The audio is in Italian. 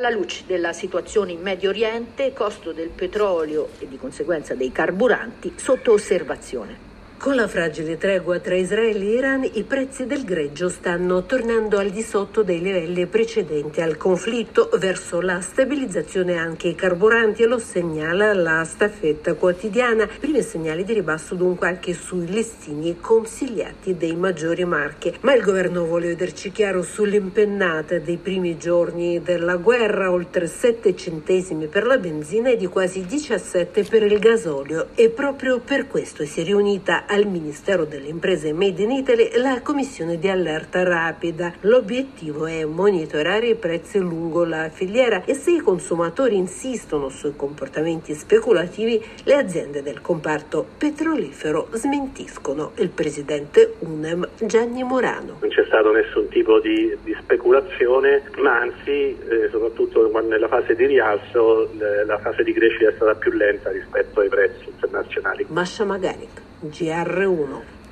Alla luce della situazione in Medio Oriente, costo del petrolio e di conseguenza dei carburanti sotto osservazione. Con la fragile tregua tra Israele e Iran, i prezzi del greggio stanno tornando al di sotto dei livelli precedenti al conflitto, verso la stabilizzazione anche i carburanti, lo segnala la staffetta quotidiana. Primi segnali di ribasso dunque anche sui listini consigliati dei maggiori marchi. Ma il governo vuole vederci chiaro sull'impennata dei primi giorni della guerra, oltre 7 centesimi per la benzina e di quasi 17 per il gasolio. E proprio per questo si è riunita al Ministero delle Imprese Made in Italy la commissione di allerta rapida. L'obiettivo è monitorare i prezzi lungo la filiera e se i consumatori insistono sui comportamenti speculativi, le aziende del comparto petrolifero smentiscono. Il presidente UNEM Gianni Morano. Non c'è stato nessun tipo di speculazione, ma anzi, soprattutto nella fase di rialzo, la fase di crescita è stata più lenta rispetto ai prezzi internazionali. Masha Magarik, GR1.